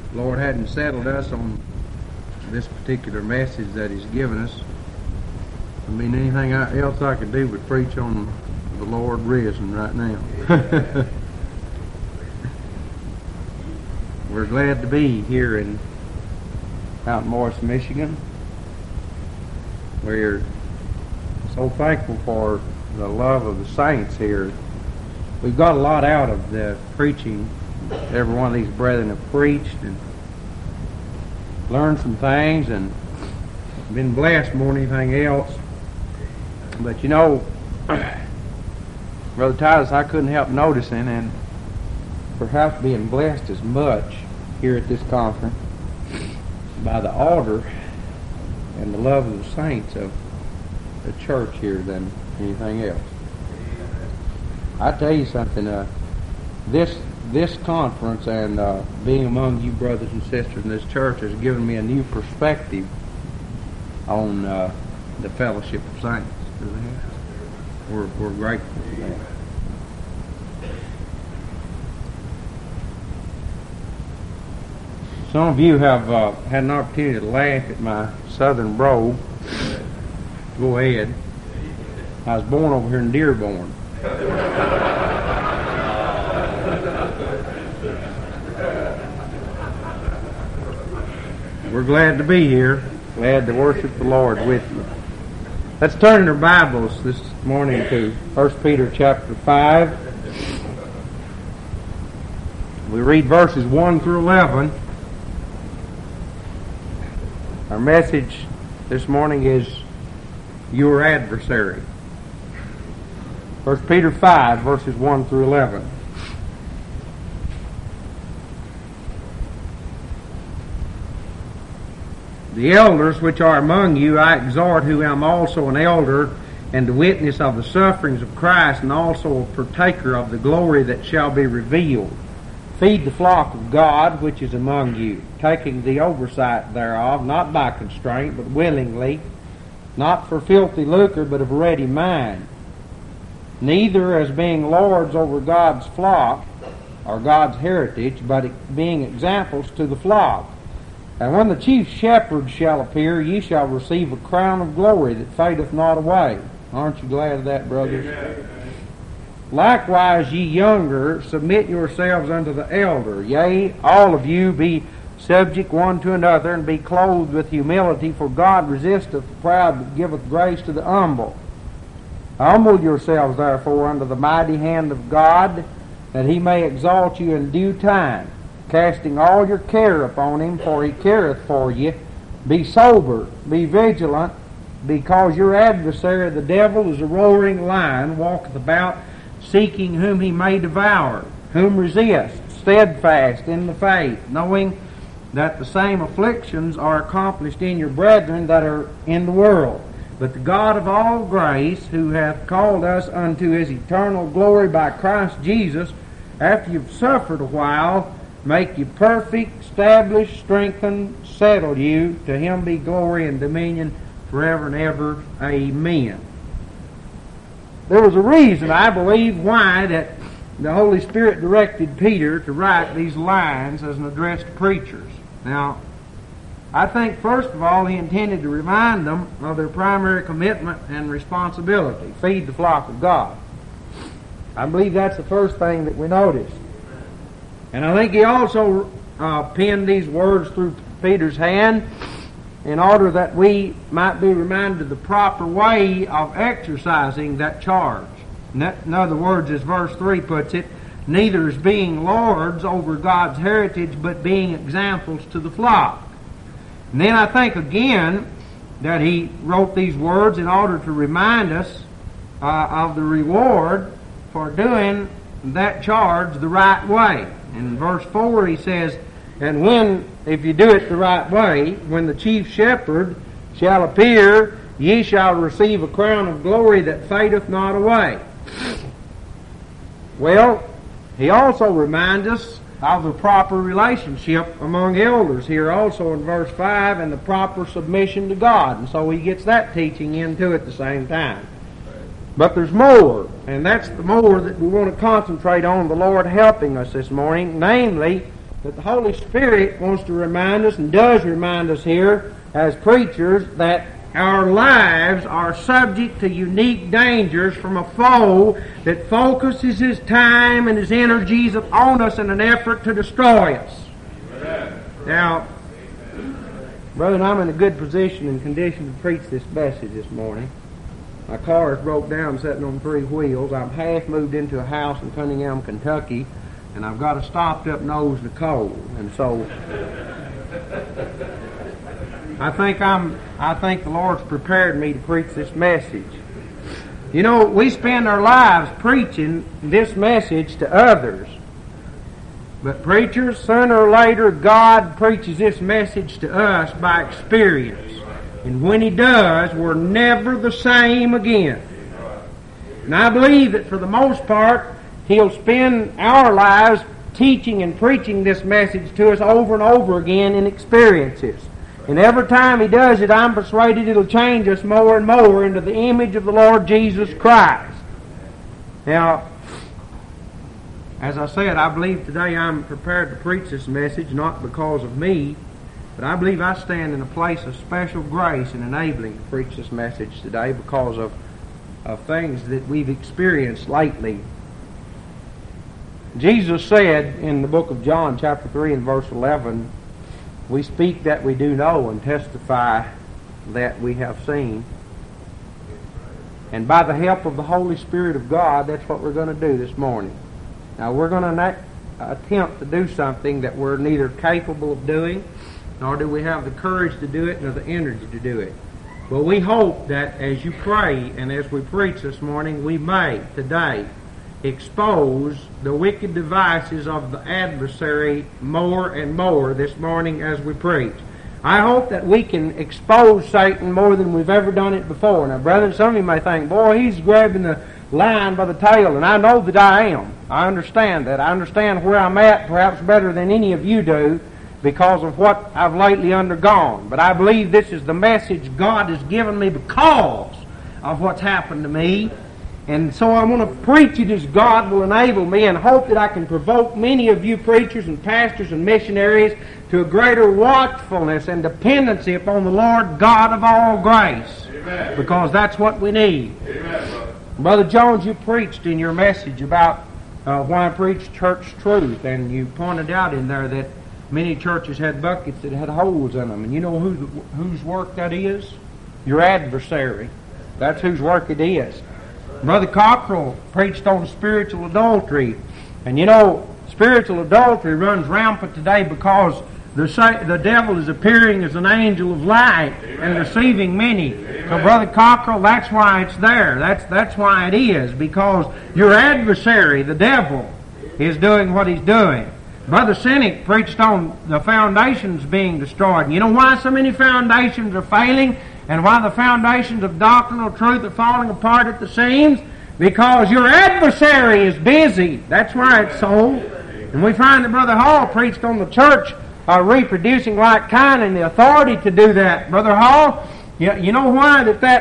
the Lord hadn't settled us on this particular message that He's given us, I mean, anything else I could do but preach on the Lord risen right now. We're glad to be here out in Morris, Michigan. We're so thankful for the love of the saints here. We've got a lot out of the preaching. Every one of these brethren have preached and learned some things and been blessed more than anything else. But you know, Brother Titus, I couldn't help noticing and perhaps being blessed as much here at this conference by the order and the love of the saints of the church here than anything else. I tell you something, this conference and being among you brothers and sisters in this church has given me a new perspective on the fellowship of saints. We're grateful for that. Some of you have had an opportunity to laugh at my southern brogue. Go ahead. I was born over here in Dearborn. We're glad to be here. Glad to worship the Lord with you. Let's turn in our Bibles this morning to 1 Peter chapter 5. We read verses 1 through 11. Our message this morning is your adversary. 1 Peter 5, verses 1 through 11. The elders which are among you I exhort, who am also an elder, and a witness of the sufferings of Christ, and also a partaker of the glory that shall be revealed. Feed the flock of God which is among you, taking the oversight thereof, not by constraint, but willingly, not for filthy lucre, but of ready mind. Neither as being lords over God's flock, or God's heritage, but being examples to the flock. And when the chief shepherd shall appear, ye shall receive a crown of glory that fadeth not away. Aren't you glad of that, brothers? Amen. Likewise, ye younger, submit yourselves unto the elder. Yea, all of you be subject one to another, and be clothed with humility, for God resisteth the proud, but giveth grace to the humble. Humble yourselves, therefore, under the mighty hand of God, that He may exalt you in due time, casting all your care upon Him, for He careth for you. Be sober, be vigilant, because your adversary the devil is a roaring lion, walketh about, seeking whom he may devour. Whom resist, steadfast in the faith, knowing that the same afflictions are accomplished in your brethren that are in the world. But the God of all grace, who hath called us unto His eternal glory by Christ Jesus, after you've suffered a while, make you perfect, establish, strengthen, settle you. To Him be glory and dominion forever and ever. Amen. There was a reason, I believe, why that the Holy Spirit directed Peter to write these lines as an address to preachers. Now, I think, first of all, he intended to remind them of their primary commitment and responsibility: feed the flock of God. I believe that's the first thing that we noticed. And I think he also penned these words through Peter's hand in order that we might be reminded of the proper way of exercising that charge. In other words, as verse 3 puts it, neither as being lords over God's heritage, but being examples to the flock. And then I think again that he wrote these words in order to remind us of the reward for doing that charge the right way. In verse 4 he says, and when, if you do it the right way, when the chief shepherd shall appear, ye shall receive a crown of glory that fadeth not away. Well, he also reminds us of the proper relationship among elders here also in verse 5, and the proper submission to God. And so he gets that teaching into it at the same time. But there's more, and that's the more that we want to concentrate on, the Lord helping us this morning, namely that the Holy Spirit wants to remind us, and does remind us here as preachers, that our lives are subject to unique dangers from a foe that focuses his time and his energies on us in an effort to destroy us. Now, brother, I'm in a good position and condition to preach this message this morning. My car is broke down sitting on 3 wheels. I'm half moved into a house in Cunningham, Kentucky, and I've got a stopped up nose to cold. And so I think the Lord's prepared me to preach this message. You know, we spend our lives preaching this message to others. But preachers, sooner or later, God preaches this message to us by experience. And when He does, we're never the same again. And I believe that for the most part, He'll spend our lives teaching and preaching this message to us over and over again in experiences. And every time He does it, I'm persuaded it'll change us more and more into the image of the Lord Jesus Christ. Now, as I said, I believe today I'm prepared to preach this message, not because of me, but I believe I stand in a place of special grace in enabling to preach this message today because of things that we've experienced lately. Jesus said in the book of John, chapter 3 and verse 11, "We speak that we do know and testify that we have seen." And by the help of the Holy Spirit of God, that's what we're going to do this morning. Now, we're going to attempt to do something that we're neither capable of doing, nor do we have the courage to do it, nor the energy to do it. But we hope that as you pray and as we preach this morning, we may today expose the wicked devices of the adversary more and more this morning as we preach. I hope that we can expose Satan more than we've ever done it before. Now, brethren, some of you may think, boy, he's grabbing the lion by the tail, and I know that I am. I understand that. I understand where I'm at perhaps better than any of you do because of what I've lately undergone. But I believe this is the message God has given me because of what's happened to me. And so I want to preach it as God will enable me, and hope that I can provoke many of you preachers and pastors and missionaries to a greater watchfulness and dependency upon the Lord God of all grace. Amen. Because that's what we need. Amen. Brother Jones, you preached in your message about why I preach church truth, and you pointed out in there that many churches had buckets that had holes in them. And you know whose work that is? Your adversary. That's whose work it is. Brother Cockrell preached on spiritual adultery. And you know, spiritual adultery runs rampant today because the devil is appearing as an angel of light and deceiving many. So, Brother Cockrell, that's why it's there. That's why it is, because your adversary, the devil, is doing what he's doing. Brother Cynic preached on the foundations being destroyed. And you know why so many foundations are failing and why the foundations of doctrinal truth are falling apart at the seams? Because your adversary is busy. That's why it's so. And we find that Brother Hall preached on the church reproducing like kind and the authority to do that. Brother Hall, you know why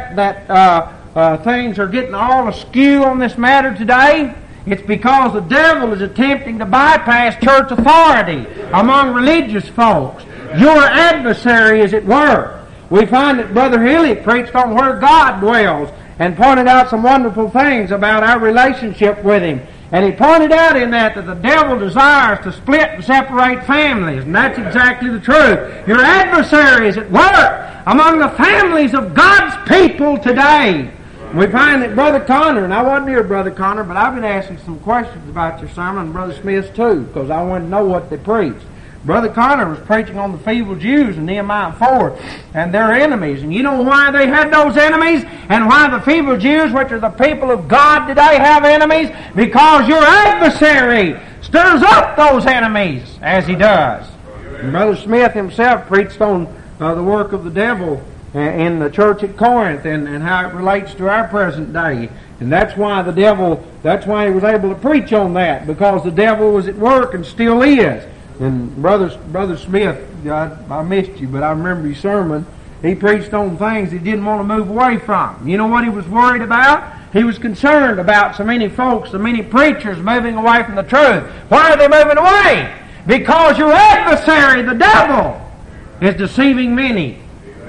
that things are getting all askew on this matter today? It's because the devil is attempting to bypass church authority among religious folks. Your adversary is at work. We find that Brother Hilly preached on where God dwells and pointed out some wonderful things about our relationship with Him. And he pointed out in that the devil desires to split and separate families. And that's exactly the truth. Your adversary is at work among the families of God's people today. We find that Brother Connor, and I wasn't here, Brother Connor, but I've been asking some questions about your sermon, and Brother Smith too, because I wanted to know what they preached. Brother Connor was preaching on the feeble Jews in Nehemiah 4 and their enemies. And you know why they had those enemies and why the feeble Jews, which are the people of God today, have enemies? Because your adversary stirs up those enemies as he does. And Brother Smith himself preached on the work of the devil in the church at Corinth and how it relates to our present day. And that's why he was able to preach on that, because the devil was at work and still is. And Brother Smith, I missed you, but I remember your sermon. He preached on things he didn't want to move away from. You know what he was worried about? He was concerned about so many folks, so many preachers moving away from the truth. Why are they moving away? Because your adversary, the devil, is deceiving many.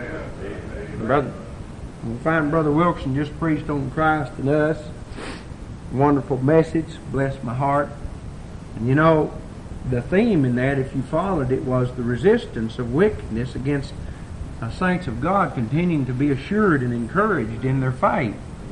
Brother, we find Brother Wilkerson just preached on Christ and us. Wonderful message. Bless my heart. And you know, the theme in that, if you followed it, was the resistance of wickedness against saints of God continuing to be assured and encouraged in their faith.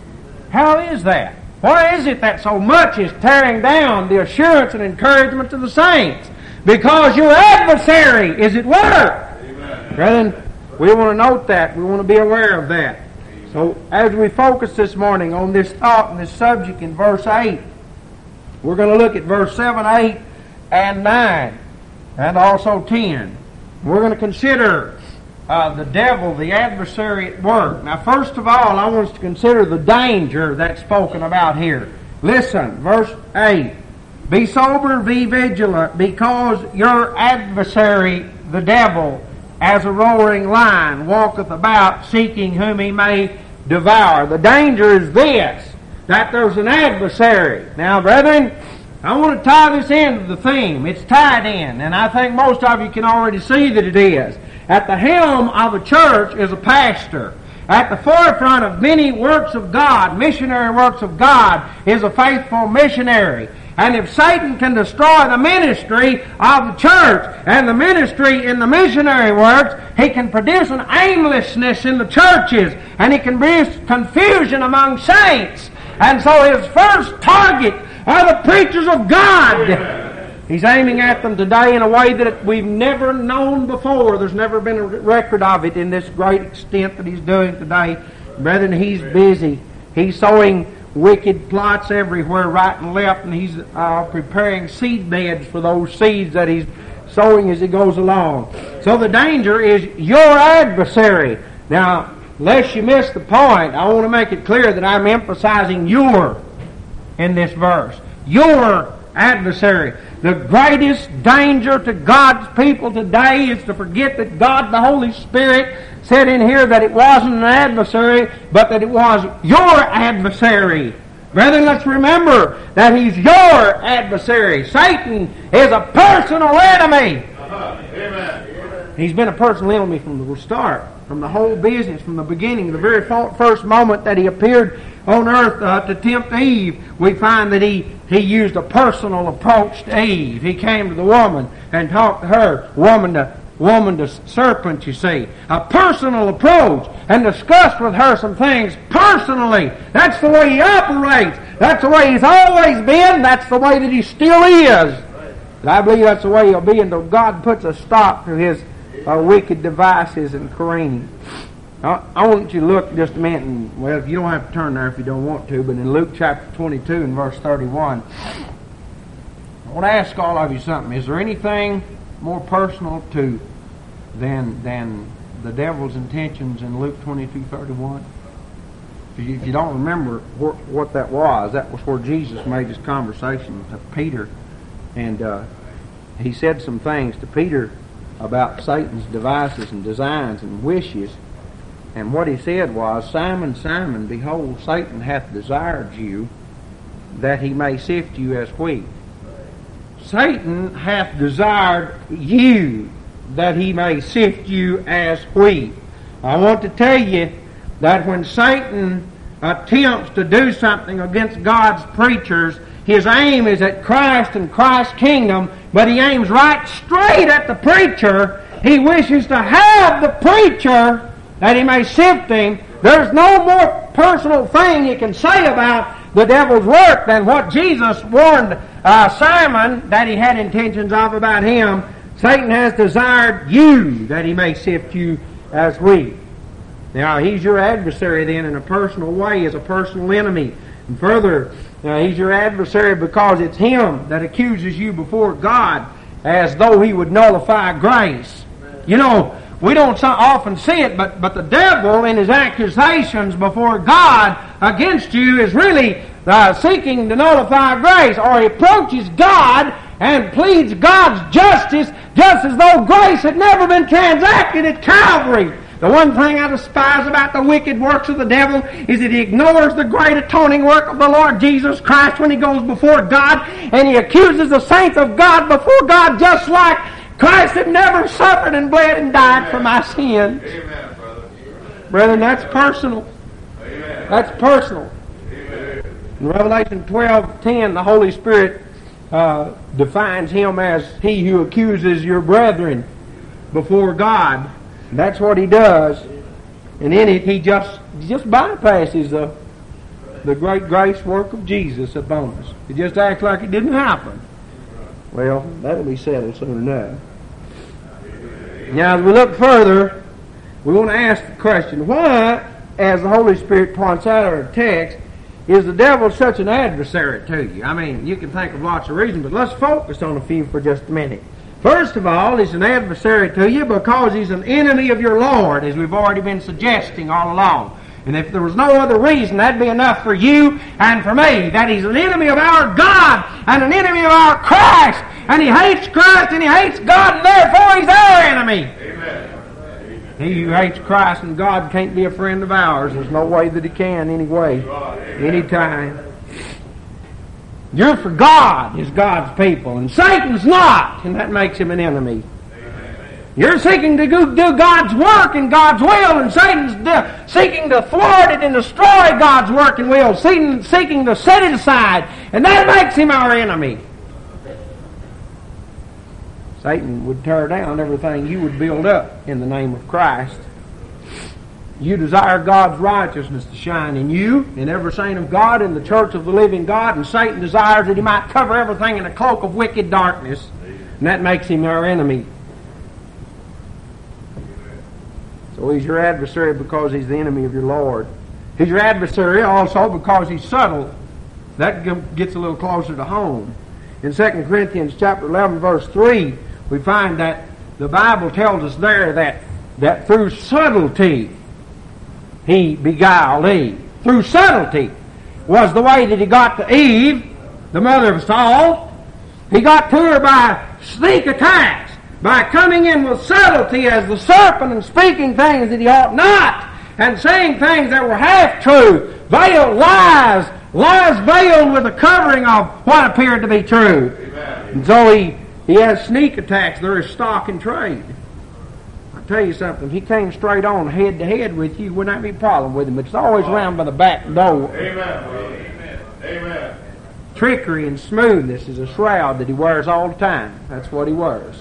How is that? Why is it that so much is tearing down the assurance and encouragement of the saints? Because your adversary is at work. Amen. Brethren, we want to note that. We want to be aware of that. So as we focus this morning on this thought and this subject in verse 8, we're going to look at verse 7, 8, and 9, and also 10. We're going to consider the devil, the adversary at work. Now, first of all, I want us to consider the danger that's spoken about here. Listen, verse 8. Be sober, be vigilant, because your adversary, the devil, as a roaring lion, walketh about, seeking whom he may devour. The danger is this, that there's an adversary. Now, brethren, I want to tie this into the theme. It's tied in, and I think most of you can already see that it is. At the helm of a church is a pastor. At the forefront of many works of God, missionary works of God, is a faithful missionary. And if Satan can destroy the ministry of the church and the ministry in the missionary works, he can produce an aimlessness in the churches, and he can produce confusion among saints. And so his first target are the preachers of God. He's aiming at them today in a way that we've never known before. There's never been a record of it in this great extent that he's doing today. Brethren, he's busy. He's sowing wicked plots everywhere, right and left, and he's preparing seed beds for those seeds that he's sowing as he goes along. So the danger is your adversary. Now, lest you miss the point, I want to make it clear that I'm emphasizing your in this verse. Your adversary. The greatest danger to God's people today is to forget that God, the Holy Spirit, said in here that it wasn't an adversary, but that it was your adversary. Brethren, let's remember that he's your adversary. Satan is a personal enemy. Amen. He's been a personal enemy from the start, from the whole business, from the beginning, the very first moment that he appeared on earth to tempt Eve. We find that he used a personal approach to Eve. He came to the woman and talked to her, woman to serpent, you see. A personal approach, and discussed with her some things personally. That's the way he operates. That's the way he's always been. That's the way that he still is. And I believe that's the way he'll be until God puts a stop to his wicked devices and careening. I want you to look just a minute, and, well, you don't have to turn there if you don't want to, but in Luke chapter 22 and verse 31, I want to ask all of you something. Is there anything more personal to than the devil's intentions in Luke 22:31? If you don't remember what that was where Jesus made his conversation to Peter, and he said some things to Peter about Satan's devices and designs and wishes. And what he said was, Simon, Simon, behold, Satan hath desired you, that he may sift you as wheat. Satan hath desired you, that he may sift you as wheat. I want to tell you that when Satan attempts to do something against God's preachers, his aim is at Christ and Christ's kingdom, but he aims right straight at the preacher. He wishes to have the preacher that he may sift him. There's no more personal thing you can say about the devil's work than what Jesus warned Simon that he had intentions of about him. Satan has desired you that he may sift you as wheat. Now, he's your adversary then in a personal way, as a personal enemy. And further, he's your adversary because it's him that accuses you before God as though he would nullify grace. You know, we don't often see it, but the devil in his accusations before God against you is really seeking to nullify grace, or he approaches God and pleads God's justice just as though grace had never been transacted at Calvary. The one thing I despise about the wicked works of the devil is that he ignores the great atoning work of the Lord Jesus Christ when he goes before God, and he accuses the saints of God before God just like Christ had never suffered and bled and died for my sins. Amen, brother. Brethren, that's personal. Amen. That's personal. Amen. In Revelation 12:10, the Holy Spirit defines him as he who accuses your brethren before God. That's what he does. And in it, he just bypasses the great grace work of Jesus upon us. He just acts like it didn't happen. Well, that'll be settled soon enough. Now, as we look further, we want to ask the question, why, as the Holy Spirit points out in our text, is the devil such an adversary to you? I mean, you can think of lots of reasons, but let's focus on a few for just a minute. First of all, he's an adversary to you because he's an enemy of your Lord, as we've already been suggesting all along. And if there was no other reason, that'd be enough for you and for me, that he's an enemy of our God and an enemy of our Christ. And he hates Christ and he hates God, and therefore he's our enemy. Amen. He who hates Christ and God can't be a friend of ours. There's no way that he can, anyway, anytime. You're for God, is God's people, and Satan's not, and that makes him an enemy. You're seeking to do God's work and God's will, and Satan's seeking to thwart it and destroy God's work and will, seeking to set it aside, and that makes him our enemy. Satan would tear down everything you would build up in the name of Christ. You desire God's righteousness to shine in you, in every saint of God, in the church of the living God, and Satan desires that he might cover everything in a cloak of wicked darkness, and that makes him our enemy. So he's your adversary because he's the enemy of your Lord. He's your adversary also because he's subtle. That gets a little closer to home. In 2 Corinthians chapter 11, verse 3, we find that the Bible tells us there that through subtlety he beguiled Eve. Through subtlety was the way that he got to Eve, the mother of Saul. He got to her by sneak attacks, by coming in with subtlety as the serpent and speaking things that he ought not, and saying things that were half-true, veiled lies veiled with a covering of what appeared to be true. Amen. And so he has sneak attacks. They're his stock in trade. I'll tell you something. If he came straight on head-to-head with you, wouldn't that be a problem with him? It's always around by the back door. Amen. Amen. Trickery and smoothness is a shroud that he wears all the time. That's what he wears.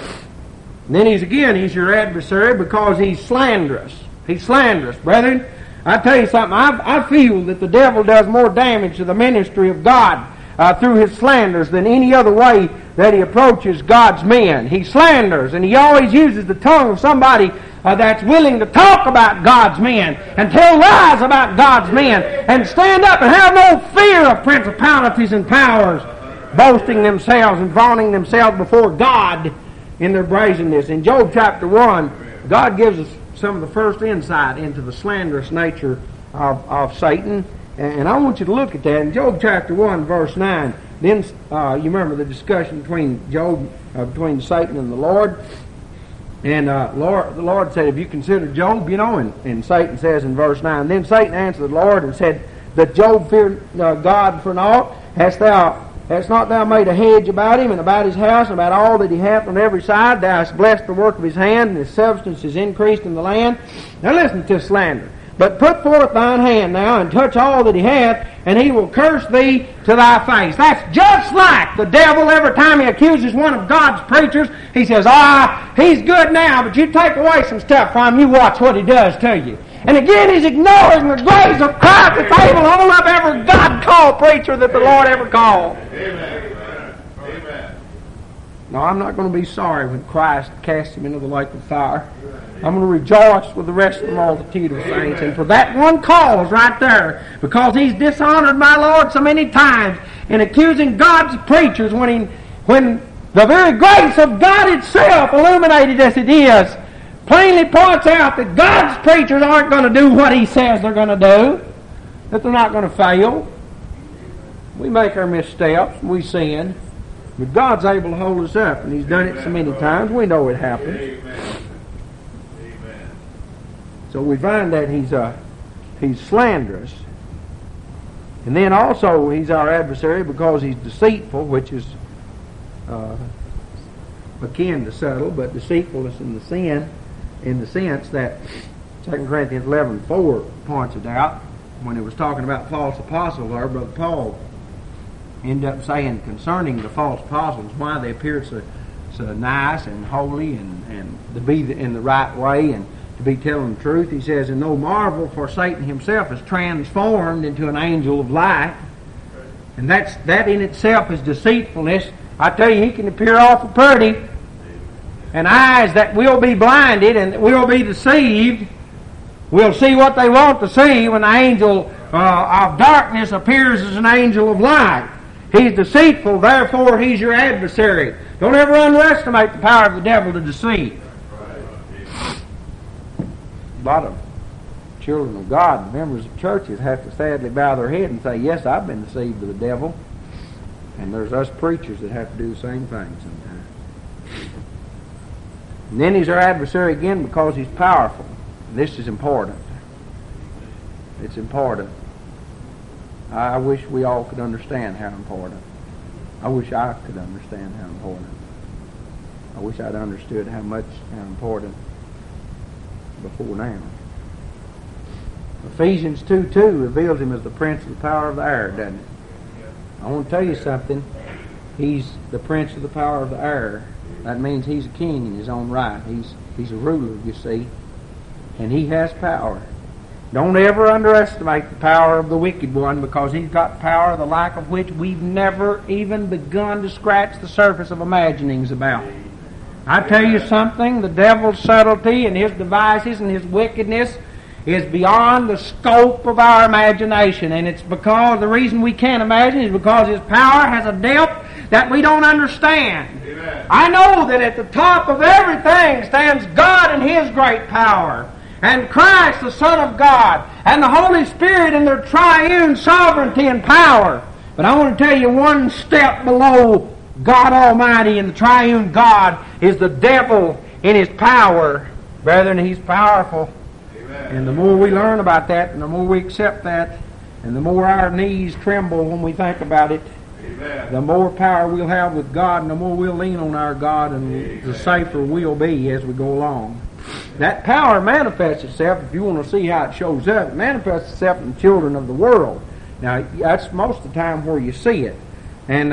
And then he's your adversary because he's slanderous. He's slanderous, brethren. I tell you something, I feel that the devil does more damage to the ministry of God through his slanders than any other way that he approaches God's men. He slanders, and he always uses the tongue of somebody that's willing to talk about God's men and tell lies about God's men and stand up and have no fear of principalities and powers, boasting themselves and vaunting themselves before God in their brazenness. In Job chapter 1, God gives us some of the first insight into the slanderous nature of Satan. And I want you to look at that. In Job chapter 1, verse 9, then you remember the discussion between between Satan and the Lord. And the Lord said, have you considered Job? And Satan says in verse 9, then Satan answered the Lord and said, that Job feared God for naught? Hast not thou made a hedge about him and about his house and about all that he hath on every side? Thou hast blessed the work of his hand, and his substance is increased in the land. Now listen to slander. But put forth thine hand now and touch all that he hath, and he will curse thee to thy face. That's just like the devil. Every time he accuses one of God's preachers, he says, he's good now, but you take away some stuff from him, you watch what he does to you. And again, he's ignoring the grace of Christ that's able to hold up every God-called preacher that the Lord ever called. Amen. Amen. No, I'm not going to be sorry when Christ casts him into the lake of fire. I'm going to rejoice with the rest of the multitude of saints. And for that one cause right there, because he's dishonored my Lord so many times in accusing God's preachers when the very grace of God itself, illuminated as it is, plainly points out that God's preachers aren't going to do what he says they're going to do, that they're not going to fail. We make our missteps, we sin, but God's able to hold us up, and he's done it so many times, we know it happens. Amen. So we find that he's slanderous. And then also he's our adversary because he's deceitful, which is akin to subtle, but deceitfulness in the sense that 2 Corinthians 11:4 points it out when it was talking about false apostles. Our brother Paul ended up saying concerning the false apostles why they appeared so nice and holy and to be in the right way and to be telling the truth. He says, and no marvel, for Satan himself is transformed into an angel of light. And that in itself is deceitfulness. I tell you, he can appear awful pretty, and eyes that will be blinded and will be deceived will see what they want to see when the angel of darkness appears as an angel of light. He's deceitful, therefore he's your adversary. Don't ever underestimate the power of the devil to deceive. A lot of children of God, members of churches, have to sadly bow their head and say, yes, I've been deceived by the devil. And there's us preachers that have to do the same thing sometimes. And then he's our adversary again because he's powerful. This is important. It's important. I wish we all could understand how important. I wish I could understand how important. I wish I'd understood how important before now. Ephesians 2:2 reveals him as the prince of the power of the air, doesn't it? I want to tell you something. He's the prince of the power of the air. That means he's a king in his own right. He's a ruler, you see. And he has power. Don't ever underestimate the power of the wicked one, because he's got power the like of which we've never even begun to scratch the surface of imaginings about. I tell you something, the devil's subtlety and his devices and his wickedness is beyond the scope of our imagination. And it's because the reason we can't imagine is because his power has a depth that we don't understand. Amen. I know that at the top of everything stands God and his great power, and Christ, the Son of God, and the Holy Spirit in their triune sovereignty and power. But I want to tell you, one step below God Almighty and the triune God is the devil in his power. Brethren, he's powerful. Amen. And the more we learn about that, and the more we accept that, and the more our knees tremble when we think about it, Amen. the more power we'll have with God, and the more we'll lean on our God, and the safer we'll be as we go along. That power manifests itself, if you want to see how it shows up, it manifests itself in the children of the world. Now, that's most of the time where you see it. And,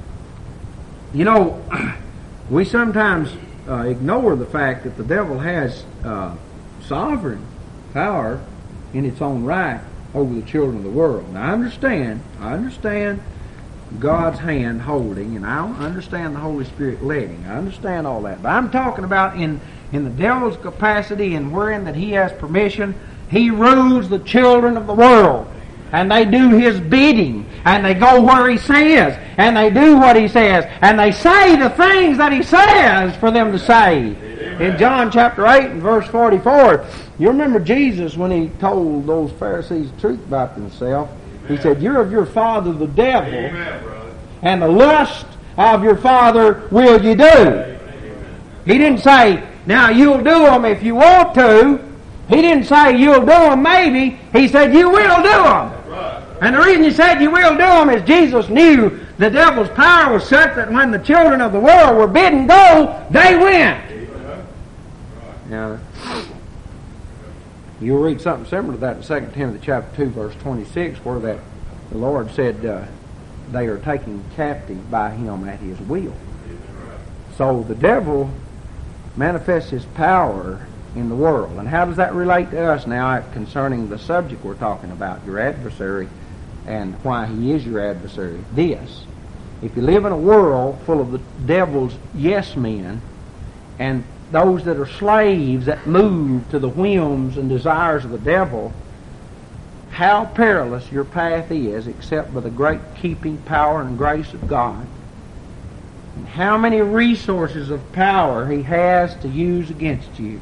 we sometimes ignore the fact that the devil has sovereign power in its own right over the children of the world. Now, I understand God's hand holding, and I understand the Holy Spirit leading. I understand all that. But I'm talking about in the devil's capacity and wherein that he has permission, he rules the children of the world. And they do his bidding, and they go where he says, and they do what he says, and they say the things that he says for them to say. Amen. In John chapter 8 and verse 44, you remember Jesus when he told those Pharisees the truth about themselves. He said, you're of your father the devil, Amen, brother. and the lust of your father will you do. He didn't say, now you'll do them if you want to. He didn't say you'll do them maybe. He said you will do them. And the reason he said you will do them is Jesus knew the devil's power was such that when the children of the world were bidden go, they went. Now, you'll read something similar to that in 2 Timothy chapter 2, verse 26, where that the Lord said they are taken captive by him at his will. So the devil manifests his power in the world. And how does that relate to us now concerning the subject we're talking about, your adversary, and why he is your adversary? This: if you live in a world full of the devil's yes men and those that are slaves that move to the whims and desires of the devil, how perilous your path is except by the great keeping power and grace of God. And how many resources of power he has to use against you.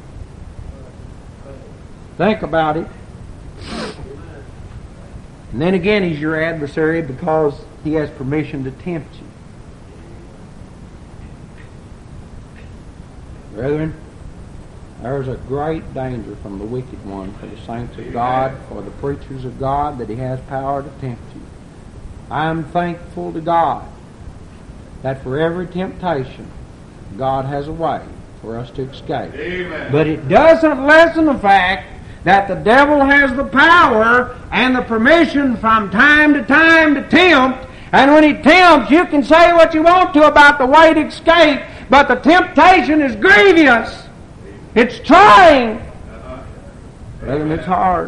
Think about it. And then again, he's your adversary because he has permission to tempt you. Brethren, There's a great danger from the wicked one for the saints of God, for the preachers of God, that he has power to tempt you. I'm thankful to God that for every temptation, God has a way for us to escape. Amen. But it doesn't lessen the fact that the devil has the power and the permission from time to time to tempt. And when he tempts, you can say what you want to about the way to escape, but the temptation is grievous. It's trying. And it's hard.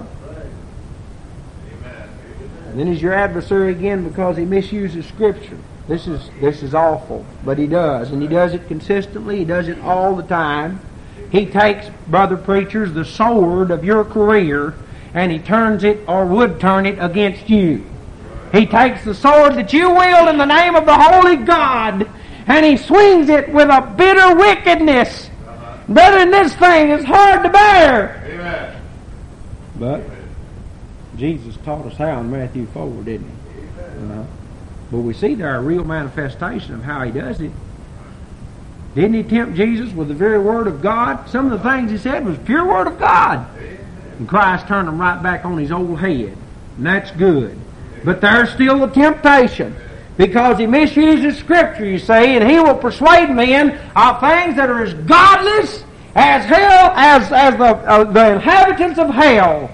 And then he's your adversary again because he misuses Scripture. This is awful, but he does. And he does it consistently. He does it all the time. He takes, brother preachers, the sword of your career, and he turns it, or would turn it, against you. He takes the sword that you wield in the name of the Holy God, and he swings it with a bitter wickedness. Brethren, this thing is hard to bear. Amen. But Jesus taught us how in Matthew 4, didn't he? But we see there a real manifestation of how he does it. Didn't he tempt Jesus with the very Word of God? Some of the things he said was pure Word of God. And Christ turned them right back on his old head. And that's good. But there's still the temptation. Because he misuses Scripture, you see, and he will persuade men of things that are as godless as hell, as the inhabitants of hell,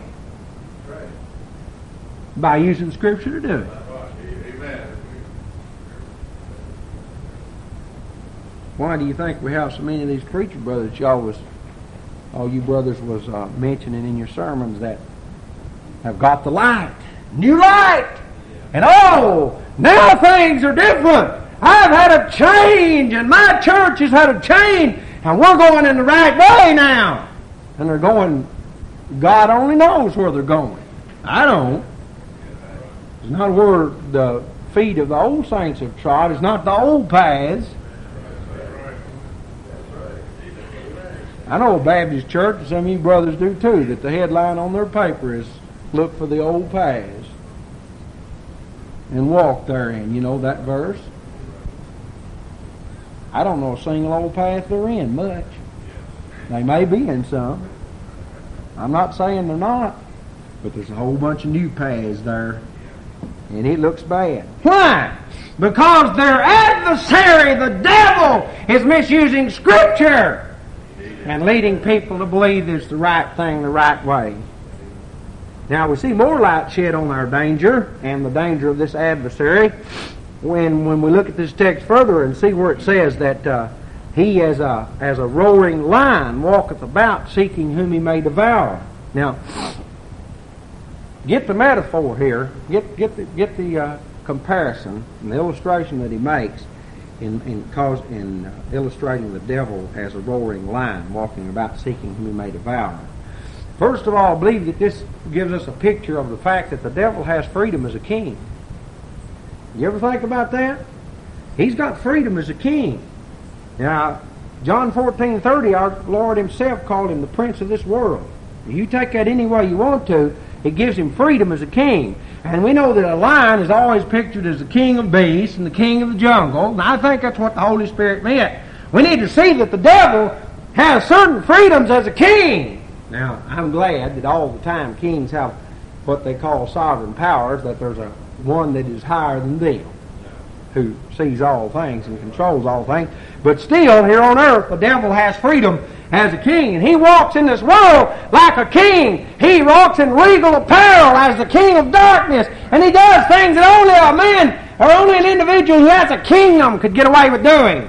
by using Scripture to do it. Why do you think we have so many of these preacher brothers all you brothers was mentioning in your sermons that have got the light, new light, and now things are different. I've had a change, and my church has had a change, and we're going in the right way now. And they're going, God only knows where they're going. I don't. It's not where the feet of the old saints have trod. It's not the old paths. I know a Baptist church, and some of you brothers do too, that the headline on their paper is, look for the old paths and walk therein. You know that verse? I don't know a single old path they're in much. They may be in some. I'm not saying they're not, but there's a whole bunch of new paths there, and it looks bad. Why? Because their adversary, the devil, is misusing Scripture and leading people to believe it's the right thing, the right way. Now we see more light shed on our danger and the danger of this adversary when we look at this text further and see where it says that he as a roaring lion walketh about seeking whom he may devour. Now, get the metaphor here. Get the comparison and the illustration that he makes in illustrating the devil as a roaring lion walking about seeking whom he may devour. First of all, I believe that this gives us a picture of the fact that the devil has freedom as a king. You ever think about that? He's got freedom as a king. Now, John 14:30, our Lord himself called him the prince of this world. You take that any way you want to, it gives him freedom as a king. And we know that a lion is always pictured as the king of beasts and the king of the jungle, and I think that's what the Holy Spirit meant. We need to see that the devil has certain freedoms as a king. Now, I'm glad that all the time kings have what they call sovereign powers, that there's one that is higher than them, who sees all things and controls all things. But still, here on earth, the devil has freedom as a king, and he walks in this world like a king. He walks in regal apparel as the king of darkness, and he does things that only a man or only an individual who has a kingdom could get away with doing.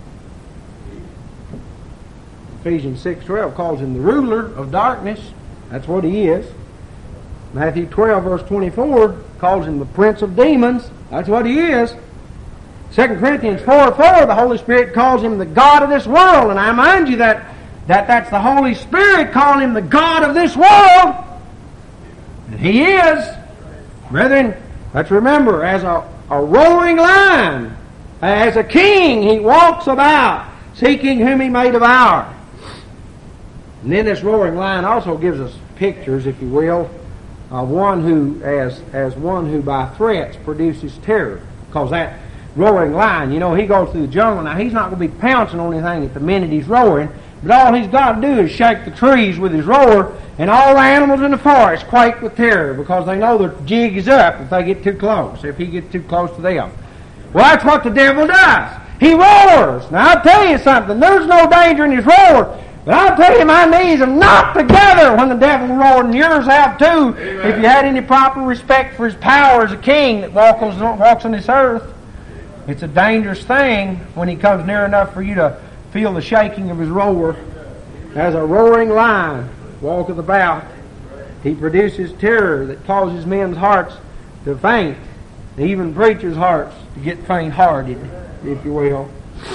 Ephesians 6:12 calls him the ruler of darkness. That's what he is. Matthew 12 verse 24 calls him the prince of demons. That's what he is. 2 Corinthians 4:4, the Holy Spirit calls him the God of this world. And I remind you that's the Holy Spirit calling him the God of this world. And he is. Brethren, let's remember, as a roaring lion, as a king, he walks about, seeking whom he may devour. And then this roaring lion also gives us pictures, if you will, of one who, as one who by threats produces terror. Because that roaring lion, he goes through the jungle. Now, he's not going to be pouncing on anything at the minute he's roaring, But all he's got to do is shake the trees with his roar, and all the animals in the forest quake with terror because they know their jig is up if they get too close, if he gets too close to them. Well, that's what the devil does. He roars. Now, I'll tell you something. There's no danger in his roar. But I'll tell you, my knees are knocked together when the devil roared, and yours have too. Amen. If you had any proper respect for his power as a king that walks on this earth. It's a dangerous thing when he comes near enough for you to feel the shaking of his roar. As a roaring lion walketh about, he produces terror that causes men's hearts to faint, even preachers' hearts to get faint-hearted, if you will.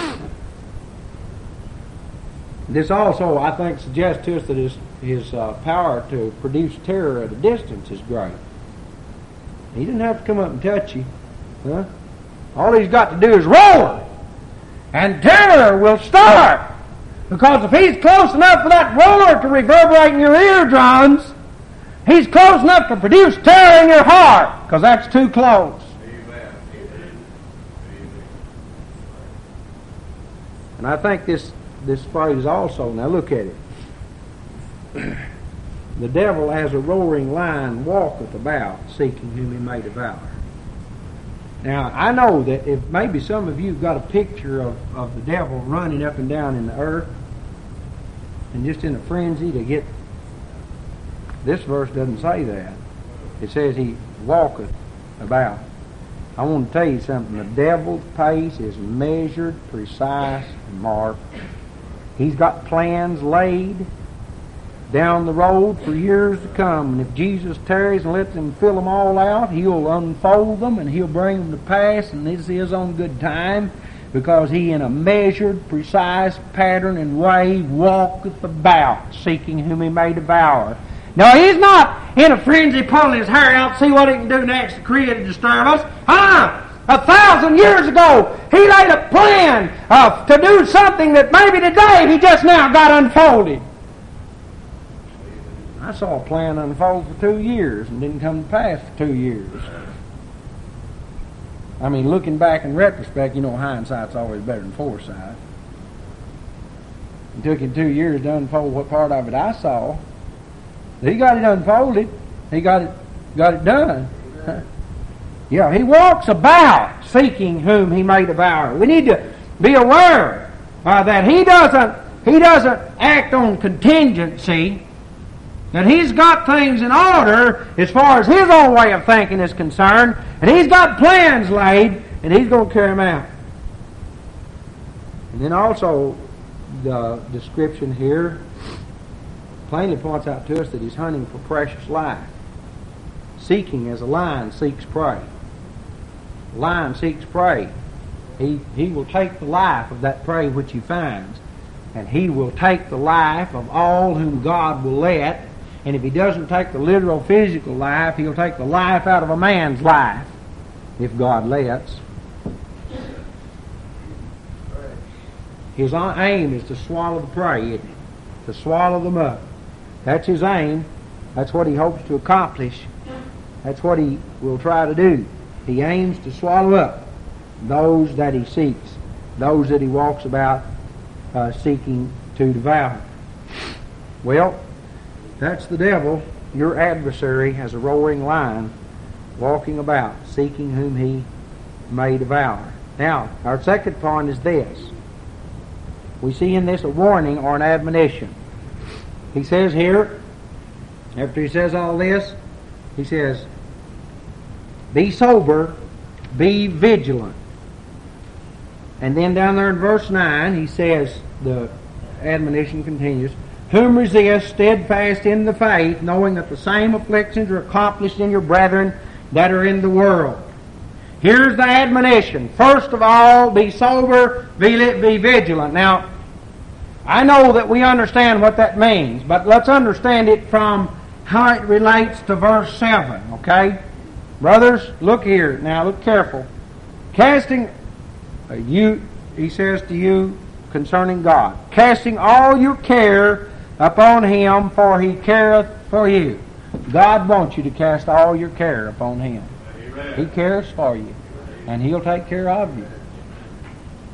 This also, I think, suggests to us that his power to produce terror at a distance is great. He didn't have to come up and touch you. Huh? All he's got to do is roar, and terror will start. Because if he's close enough for that roar to reverberate in your eardrums, he's close enough to produce terror in your heart, because that's too close. Amen. And I think this phrase also, now look at it. The devil as a roaring lion walketh about, seeking whom he may devour. Now, I know that if maybe some of you have got a picture of the devil running up and down in the earth, and just in a frenzy to get... This verse doesn't say that. It says he walketh about. I want to tell you something. The devil's pace is measured, precise, and marked. He's got plans laid down the road for years to come. And if Jesus tarries and lets him fill them all out, he'll unfold them and he'll bring them to pass, and this is his own good time, because he in a measured, precise pattern and way walketh about, seeking whom he may devour. Now, he's not in a frenzy pulling his hair out to see what he can do next to create a disturbance. 1,000 years ago, he laid a plan to do something that maybe today he just now got unfolded. I saw a plan unfold for 2 years and didn't come to pass for 2 years. I mean, looking back in retrospect, you know, hindsight's always better than foresight. It took him 2 years to unfold what part of it I saw. He got it unfolded. He got it done. Yeah, he walks about seeking whom he may devour. We need to be aware that he doesn't act on contingency. That he's got things in order as far as his own way of thinking is concerned, and he's got plans laid, and he's going to carry them out. And then also the description here plainly points out to us that he's hunting for precious life, seeking as a lion seeks prey. A lion seeks prey. He will take the life of that prey which he finds, and he will take the life of all whom God will let. And if he doesn't take the literal physical life, he'll take the life out of a man's life, if God lets. His aim is to swallow the prey, isn't it? To swallow them up. That's his aim. That's what he hopes to accomplish. That's what he will try to do. He aims to swallow up those that he seeks, those that he walks about seeking to devour. Well, that's the devil, your adversary, as a roaring lion, walking about, seeking whom he may devour. Now, our second point is this. We see in this a warning or an admonition. He says here, after he says all this, he says, be sober, be vigilant. And then down there in verse 9, he says, the admonition continues, whom resist steadfast in the faith, knowing that the same afflictions are accomplished in your brethren that are in the world. Here's the admonition. First of all, be sober, be vigilant. Now, I know that we understand what that means, but let's understand it from how it relates to verse 7, okay? Brothers, look here. Now, look careful. Casting, he says to you concerning God, casting all your care upon him, for he careth for you. God wants you to cast all your care upon him. Amen. He cares for you, and he'll take care of you.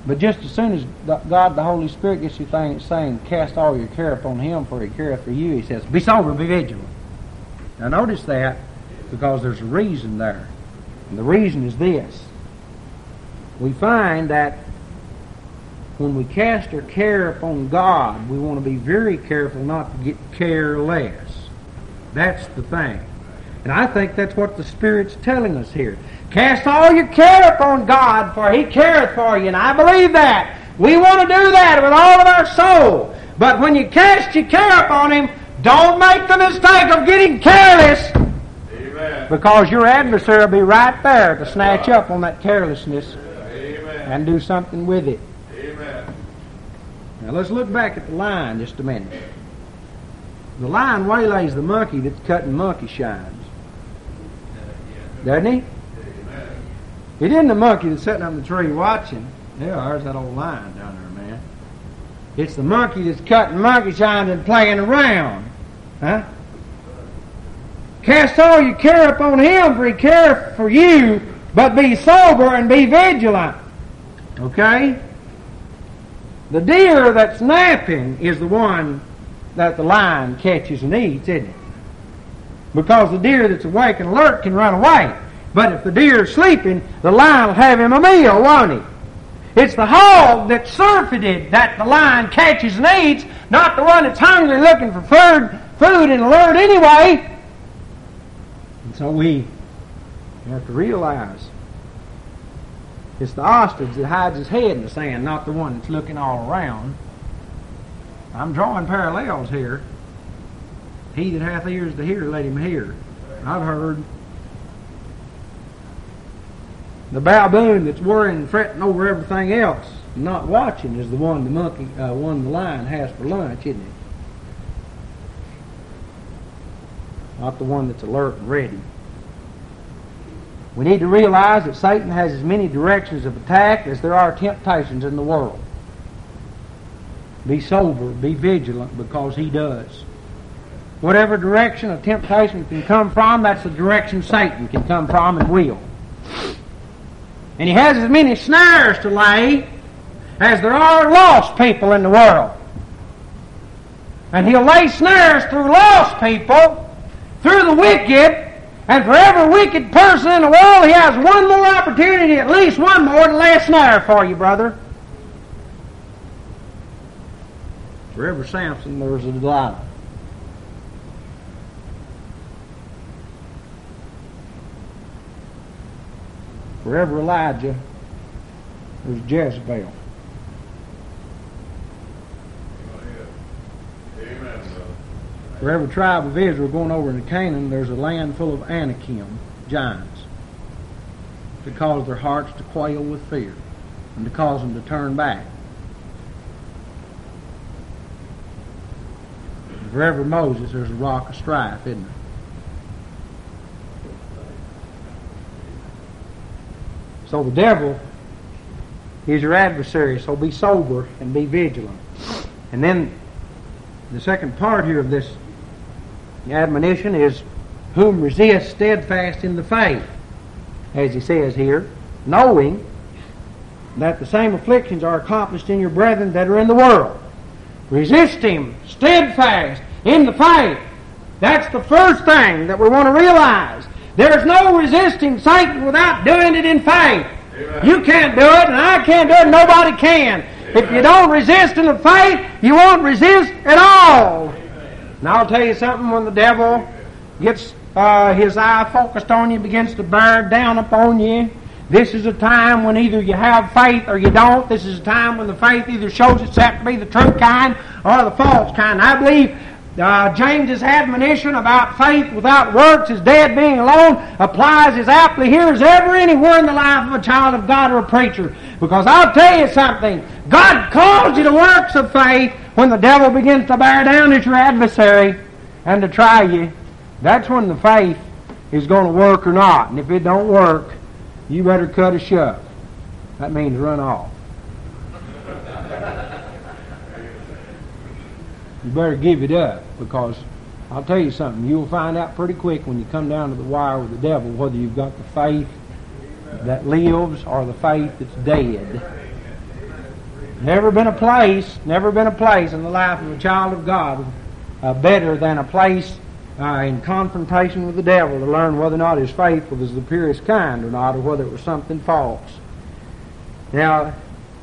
But just as soon as God, the Holy Spirit, gets you saying, cast all your care upon Him, for He careth for you, He says, be sober, be vigilant. Now notice that, because there's a reason there. And the reason is this. We find that when we cast our care upon God, we want to be very careful not to get careless. That's the thing. And I think that's what the Spirit's telling us here. Cast all your care upon God, for He careth for you. And I believe that. We want to do that with all of our soul. But when you cast your care upon Him, don't make the mistake of getting careless. Amen. Because your adversary will be right there to snatch up on that carelessness. Amen. And do something with it. Amen. Now let's look back at the lion just a minute. The lion waylays the monkey that's cutting monkey shines. Doesn't he? It isn't the monkey that's sitting up in the tree watching. Yeah, there's that old lion down there, man. It's the monkey that's cutting monkey shines and playing around. Huh? Cast all your care upon Him, for He careth for you, but be sober and be vigilant. Okay? The deer that's napping is the one that the lion catches and eats, isn't it? Because the deer that's awake and alert can run away. But if the deer is sleeping, the lion will have him a meal, won't he? It's the hog that's surfeited that the lion catches and eats, not the one that's hungry looking for food and alert anyway. And so we have to realize it's the ostrich that hides his head in the sand, not the one that's looking all around. I'm drawing parallels here. He that hath ears to hear, let him hear. I've heard. The baboon that's worrying and fretting over everything else, not watching, is the one the lion has for lunch, isn't it? Not the one that's alert and ready. We need to realize that Satan has as many directions of attack as there are temptations in the world. Be sober, be vigilant, because he does. Whatever direction a temptation can come from, that's the direction Satan can come from and will. And he has as many snares to lay as there are lost people in the world. And he'll lay snares through lost people, through the wicked, and for every wicked person in the world, he has one more opportunity, at least one more, to lay a snare for you, brother. For every Samson, there's a Delilah. For every Elijah, there's Jezebel. Amen. For every tribe of Israel going over into Canaan, there's a land full of Anakim, giants, to cause their hearts to quail with fear and to cause them to turn back. For every Moses, there's a rock of strife, isn't there? So the devil is your adversary, so be sober and be vigilant. And then the second part here of this admonition is, whom resist steadfast in the faith, as he says here, knowing that the same afflictions are accomplished in your brethren that are in the world. Resist him steadfast in the faith. That's the first thing that we want to realize. There's no resisting Satan without doing it in faith. Amen. You can't do it, and I can't do it, and nobody can. Amen. If you don't resist in the faith, you won't resist at all. Amen. Now I'll tell you something, when the devil gets his eye focused on you, begins to bear down upon you, this is a time when either you have faith or you don't. This is a time when the faith either shows itself to be the true kind or the false kind. I believe James's admonition about faith without works is dead, being alone, applies as aptly here as ever anywhere in the life of a child of God or a preacher. Because I'll tell you something, God calls you to works of faith when the devil begins to bear down as your adversary and to try you. That's when the faith is going to work or not. And if it don't work, you better cut a shove. That means run off. You better give it up, because I'll tell you something, you'll find out pretty quick when you come down to the wire with the devil whether you've got the faith that lives or the faith that's dead. Never been a place in the life of a child of God better than a place in confrontation with the devil to learn whether or not his faith was the purest kind or not, or whether it was something false. Now,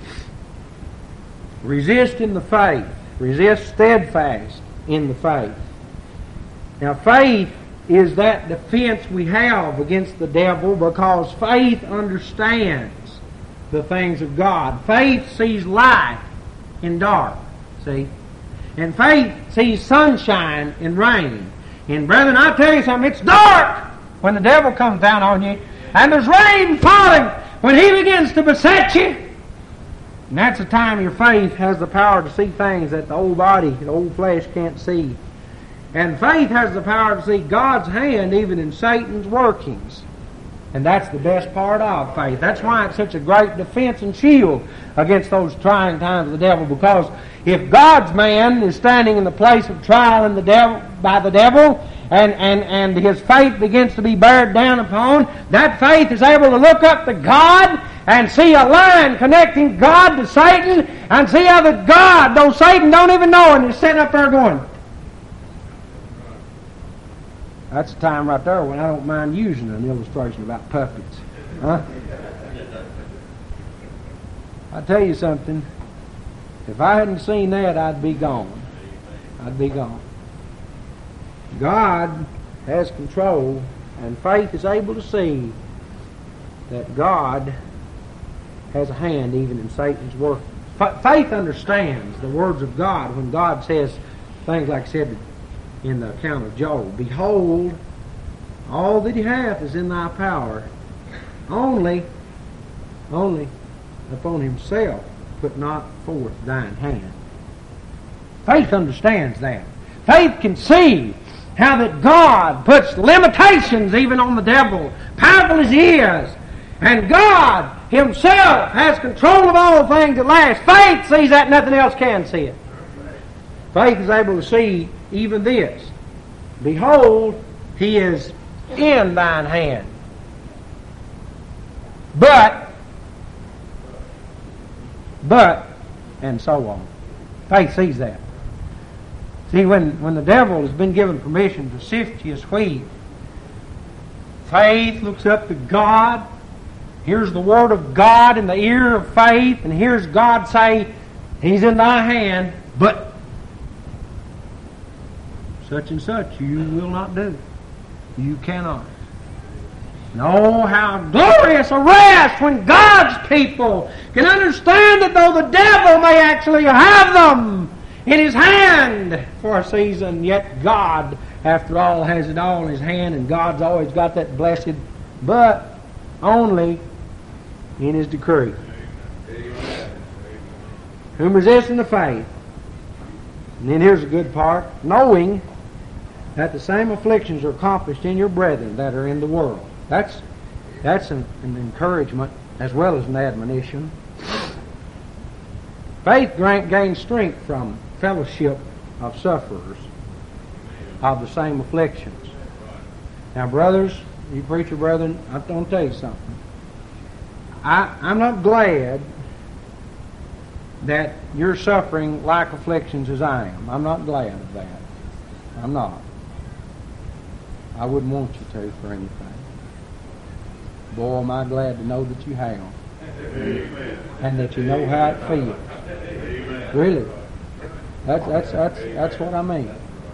resist in the faith. Resist steadfast in the faith. Now, faith is that defense we have against the devil, because faith understands the things of God. Faith sees light in dark, see? And faith sees sunshine in rain. And brethren, I tell you something, it's dark when the devil comes down on you, and there's rain falling when he begins to beset you. And that's the time your faith has the power to see things that the old body, the old flesh can't see. And faith has the power to see God's hand even in Satan's workings. And that's the best part of faith. That's why it's such a great defense and shield against those trying times of the devil. Because if God's man is standing in the place of trial in by the devil, and his faith begins to be beared down upon, that faith is able to look up to God and see a line connecting God to Satan, and see how that God, though Satan don't even know it, is sitting up there going. That's the time right there when I don't mind using an illustration about puppets. Huh? I tell you something. If I hadn't seen that, I'd be gone. I'd be gone. God has control, and faith is able to see that God has a hand even in Satan's work. Faith understands the words of God when God says things like I said in the account of Job. Behold, all that he hath is in thy power. Only upon himself put not forth thine hand. Faith understands that. Faith can see how that God puts limitations even on the devil, powerful as he is. And God himself has control of all things at last. Faith sees that, nothing else can see it. Faith is able to see even this. Behold, he is in thine hand. But, and so on. Faith sees that. See, when the devil has been given permission to sift you as wheat, faith looks up to God, hears the word of God in the ear of faith, and hears God say, he's in thy hand, but such and such you will not do. You cannot. No, how glorious a rest when God's people can understand that though the devil may actually have them in his hand for a season, yet God, after all, has it all in his hand, and God's always got that blessed, but only in his decree. Amen. Whom resists in the faith. And then here's a good part. Knowing that the same afflictions are accomplished in your brethren that are in the world. That's an encouragement as well as an admonition. Faith gains strength from fellowship of sufferers of the same afflictions. Now, brothers, you preacher brethren, I'm going to tell you something. I'm not glad that you're suffering like afflictions as I am. I'm not glad of that. I'm not. I wouldn't want you to for anything. Boy, am I glad to know that you have. Amen. And that you know how it feels. Amen. Really. That's what I mean.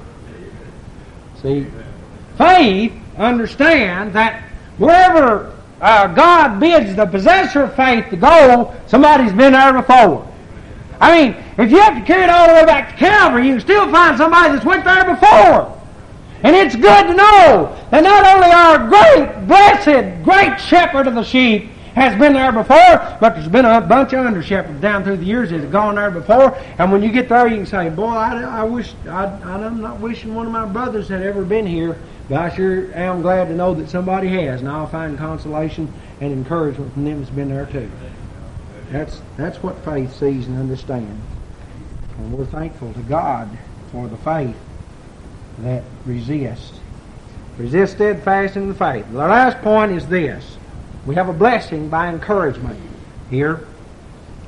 See, faith understands that wherever God bids the possessor of faith to go, somebody's been there before. I mean, if you have to carry it all the way back to Calvary, you can still find somebody that's went there before. And it's good to know that not only our great, blessed, great shepherd of the sheep has been there before, but there's been a bunch of under shepherds down through the years that have gone there before. And when you get there, you can say, boy, I'm not wishing one of my brothers had ever been here, but I sure am glad to know that somebody has, and I'll find consolation and encouragement from them that's been there too. That's what faith sees and understands. And we're thankful to God for the faith that resists. Resist steadfast in the faith. The last point is this. We have a blessing by encouragement here.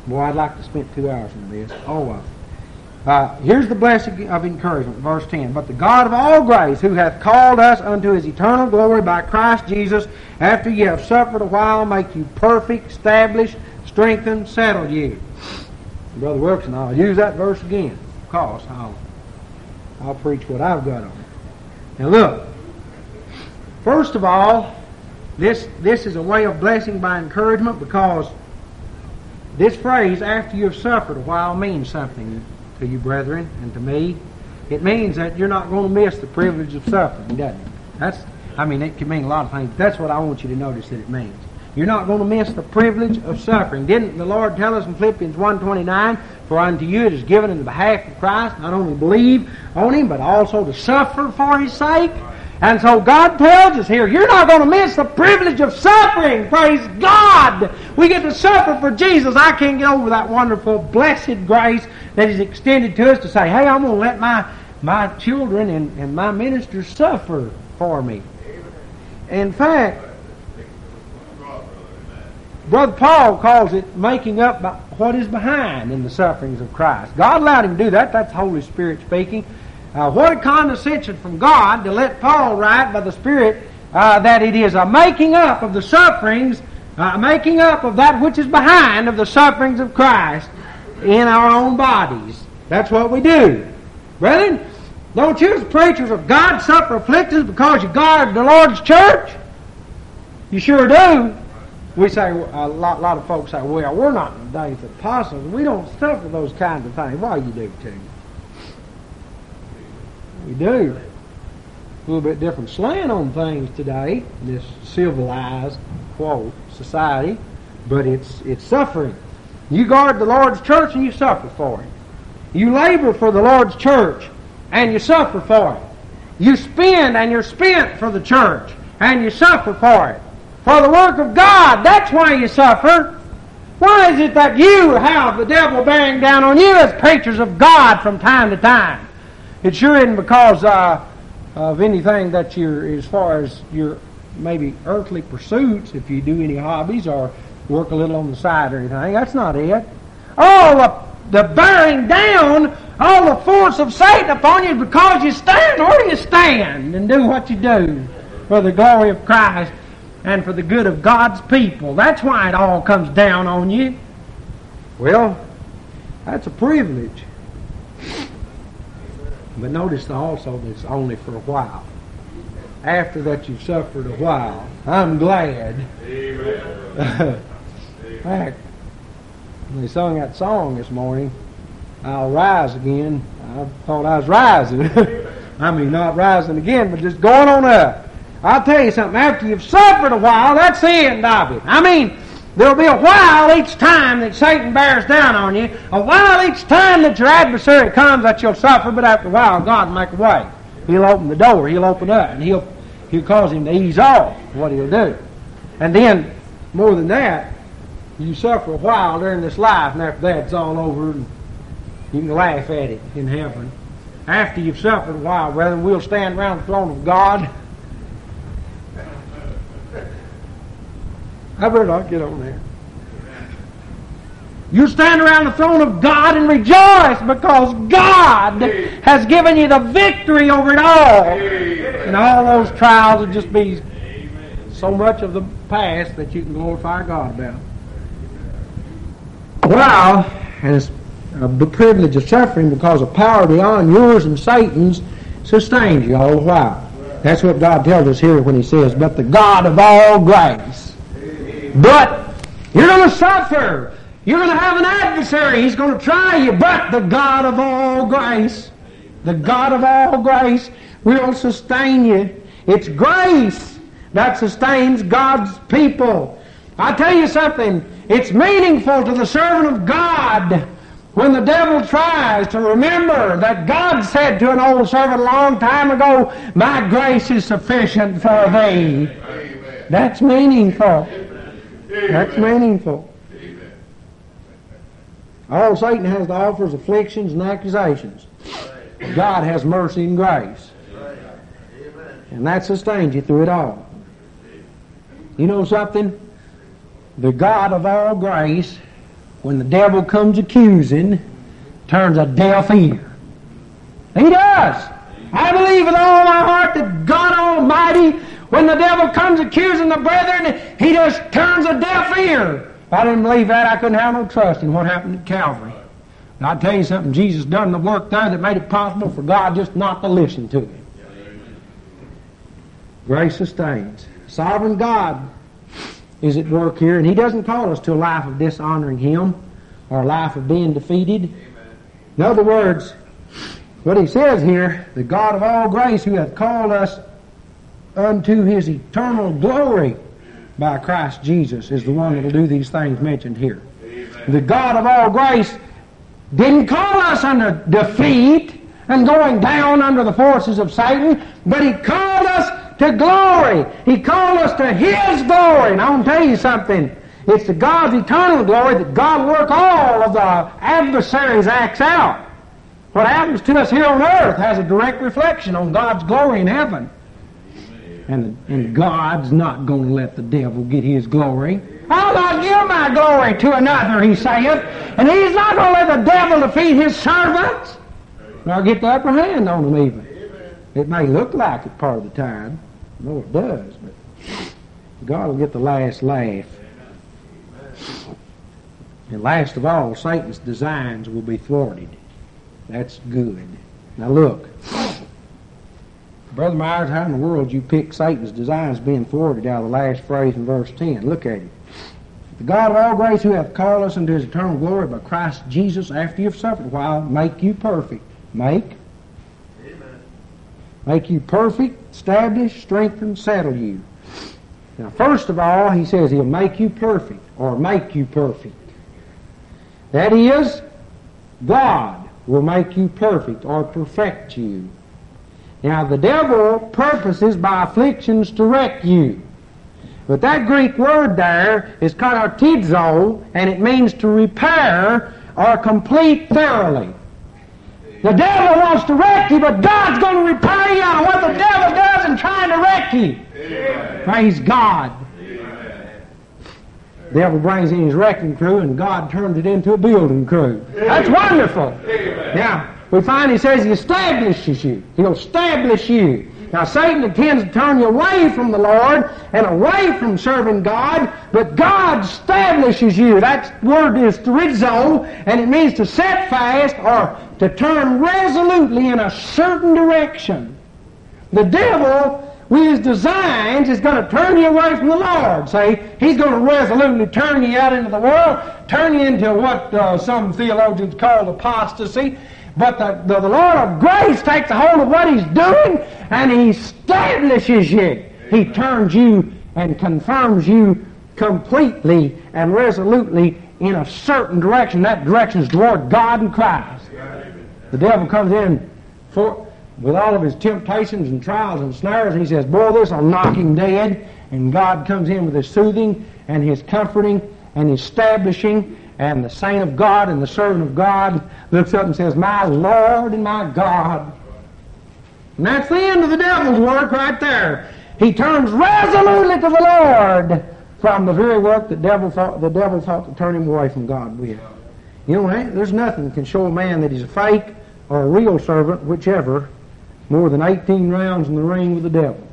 Boy, I'd like to spend 2 hours on this. Here's the blessing of encouragement, verse 10. But the God of all grace, who hath called us unto his eternal glory by Christ Jesus, after ye have suffered a while, make you perfect, establish, strengthen, settle you. Brother Wilson, I'll use that verse again, because I'll preach what I've got on it. Now look, first of all, this is a way of blessing by encouragement, because this phrase, after you have suffered a while, means something to you brethren and to me. It means that you're not going to miss the privilege of suffering, doesn't it? It can mean a lot of things. That's what I want you to notice that it means. You're not going to miss the privilege of suffering. Didn't the Lord tell us in Philippians 1:29, for unto you it is given in the behalf of Christ, not only believe on Him, but also to suffer for His sake? And so God tells us here, you're not going to miss the privilege of suffering. Praise God! We get to suffer for Jesus. I can't get over that wonderful, blessed grace that is extended to us to say, hey, I'm going to let my children and my ministers suffer for me. In fact, Brother Paul calls it making up by what is behind in the sufferings of Christ. God allowed him to do that. That's the Holy Spirit speaking. What a condescension from God to let Paul write by the Spirit that it is a making up of the sufferings, making up of that which is behind of the sufferings of Christ in our own bodies. That's what we do. Brethren, don't you as preachers of God suffer afflictions because you guard the Lord's church? You sure do. We say, a lot of folks say, well, we're not in the days of apostles. We don't suffer those kinds of things. Why you do too? We do. A little bit different slant on things today, this civilized, quote, society, but it's suffering. You guard the Lord's church and you suffer for it. You labor for the Lord's church and you suffer for it. You spend and you're spent for the church and you suffer for it. For the work of God, that's why you suffer. Why is it that you have the devil bearing down on you as preachers of God from time to time? It sure isn't because of anything that you're, as far as your maybe earthly pursuits, if you do any hobbies or work a little on the side or anything. That's not it. All the bearing down, all the force of Satan upon you is because you stand where you stand and do what you do for the glory of Christ and for the good of God's people. That's why it all comes down on you. Well, that's a privilege. But notice also that it's only for a while. After that you've suffered a while, I'm glad. Amen. In fact, when they sung that song this morning, I'll rise again. I thought I was rising. I mean, not rising again, but just going on up. I'll tell you something, after you've suffered a while, that's the end of it. I mean, there'll be a while each time that Satan bears down on you, a while each time that your adversary comes that you'll suffer, but after a while God will make a way. He'll open the door, He'll open up, and He'll cause him to ease off what He'll do. And then, more than that, you suffer a while during this life, and after that it's all over, and you can laugh at it in heaven. After you've suffered a while, brethren, we'll stand around the throne of God. I better not get on there. You'll stand around the throne of God and rejoice because God has given you the victory over it all. And all those trials will just be so much of the past that you can glorify God about. Well, and it's the privilege of suffering because a power beyond yours and Satan's sustains you all the while. That's what God tells us here when He says, but the God of all grace. But you're going to suffer. You're going to have an adversary. He's going to try you. But the God of all grace, the God of all grace will sustain you. It's grace that sustains God's people. I tell you something. It's meaningful to the servant of God when the devil tries to remember that God said to an old servant a long time ago, my grace is sufficient for thee. Amen. That's meaningful. That's meaningful. All Satan has to offer is afflictions and accusations. God has mercy and grace. And that sustains you through it all. You know something? The God of all grace when the devil comes accusing, turns a deaf ear. He does. I believe with all my heart that God Almighty, when the devil comes accusing the brethren, he just turns a deaf ear. If I didn't believe that, I couldn't have no trust in what happened at Calvary. And I'll tell you something, Jesus done the work there that made it possible for God just not to listen to him. Grace sustains. Sovereign God is at work here, and he doesn't call us to a life of dishonoring him or a life of being defeated. In other words, what he says here, the God of all grace who hath called us unto his eternal glory by Christ Jesus is the one that will do these things mentioned here. Amen. The God of all grace didn't call us under defeat and going down under the forces of Satan, but he called us to glory. He called us to his glory. And I want to tell you something. It's to God's eternal glory that God work all of the adversaries' acts out. What happens to us here on earth has a direct reflection on God's glory in heaven. And God's not going to let the devil get his glory. I'll not give my glory to another, he saith. And he's not going to let the devil defeat his servants, nor get the upper hand on them even. It may look like it part of the time. No, it does. But God will get the last laugh. And last of all, Satan's designs will be thwarted. That's good. Now look. Brother Myers, how in the world you pick Satan's designs being thwarted out of the last phrase in verse 10? Look at it. The God of all grace who hath called us into his eternal glory by Christ Jesus, after you have suffered a while, make you perfect. Make you perfect, establish, strengthen, settle you. Now, first of all, he says he'll make you perfect, or make you perfect. That is, God will make you perfect, or perfect you. Now, the devil purposes by afflictions to wreck you. But that Greek word there is katartizo, and it means to repair or complete thoroughly. The devil wants to wreck you, but God's going to repair you out of what the devil does in trying to wreck you. Amen. Praise God. Amen. The devil brings in his wrecking crew, and God turns it into a building crew. Amen. That's wonderful. Amen. Now, we find he says he establishes you. He'll establish you. Now, Satan intends to turn you away from the Lord and away from serving God, but God establishes you. That word is rizzo, and it means to set fast or to turn resolutely in a certain direction. The devil, with his designs, is going to turn you away from the Lord. See, he's going to resolutely turn you out into the world, turn you into what some theologians call apostasy. But the Lord of grace takes a hold of what he's doing, and he establishes you. He turns you and confirms you completely and resolutely in a certain direction. That direction is toward God and Christ. The devil comes in with all of his temptations and trials and snares, and he says, boy, this will knock him dead. And God comes in with his soothing and his comforting and establishing. And the saint of God and the servant of God looks up and says, my Lord and my God. And that's the end of the devil's work right there. He turns resolutely to the Lord from the very work the devil thought to turn him away from God with. You know, there's nothing that can show a man that he's a fake or a real servant, whichever, more than 18 rounds in the ring with the devil.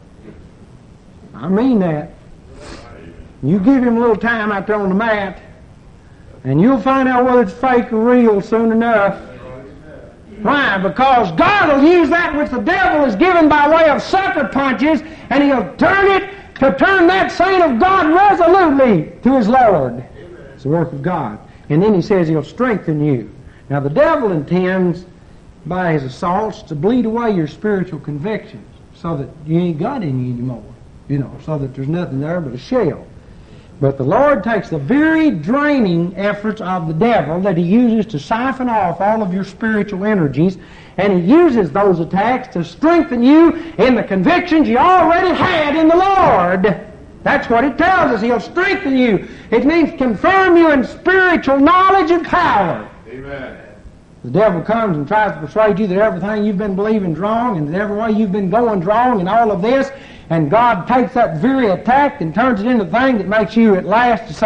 I mean that. You give him a little time out there on the mat, and you'll find out whether it's fake or real soon enough. Why? Because God will use that which the devil is given by way of sucker punches, and he'll turn that saint of God resolutely to his Lord. It's the work of God. And then he says he'll strengthen you. Now the devil intends by his assaults to bleed away your spiritual convictions so that you ain't got any anymore. You know, so that there's nothing there but a shell. But the Lord takes the very draining efforts of the devil that he uses to siphon off all of your spiritual energies, and he uses those attacks to strengthen you in the convictions you already had in the Lord. That's what it tells us. He'll strengthen you. It means confirm you in spiritual knowledge and power. Amen. The devil comes and tries to persuade you that everything you've been believing is wrong, and that every way you've been going is wrong, and all of this. And God takes that very attack and turns it into the thing that makes you at last to say,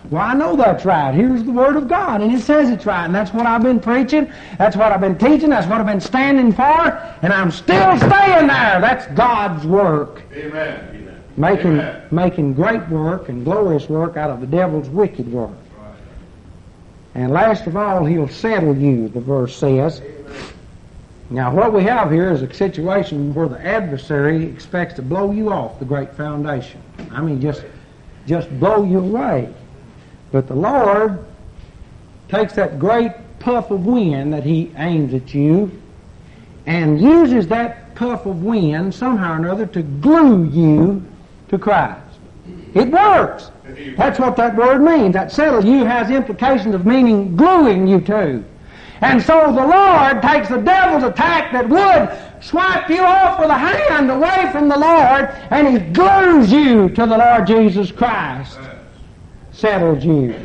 Well, I know that's right. Here's the Word of God, and it says it's right, and that's what I've been preaching, that's what I've been teaching, that's what I've been standing for, and I'm still staying there. That's God's work. Amen. Making great work and glorious work out of the devil's wicked work. Right. And last of all, he'll settle you, the verse says. Now, what we have here is a situation where the adversary expects to blow you off the great foundation. I mean, just blow you away. But the Lord takes that great puff of wind that He aims at you and uses that puff of wind somehow or another to glue you to Christ. It works. That's what that word means. That settle you has implications of meaning gluing you to. And so the Lord takes the devil's attack that would swipe you off with a hand away from the Lord, and He glues you to the Lord Jesus Christ. Settles you.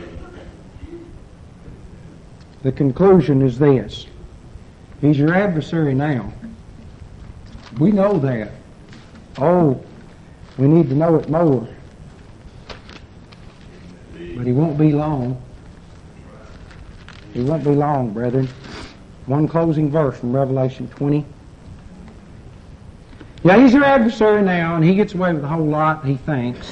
The conclusion is this. He's your adversary now. We know that. Oh, we need to know it more. But he won't be long. He won't be long, brethren. One closing verse from Revelation 20. Yeah, he's your adversary now, and he gets away with a whole lot, he thinks.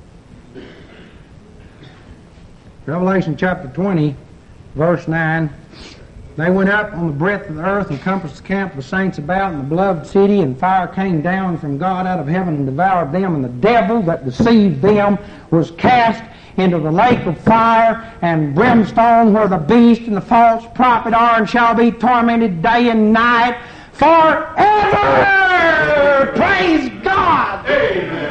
Revelation chapter 20, verse 9. They went up on the breadth of the earth and compassed the camp of the saints about in the beloved city, and fire came down from God out of heaven and devoured them, and the devil that deceived them was cast into the lake of fire and brimstone, where the beast and the false prophet are, and shall be tormented day and night forever. Praise God. Amen.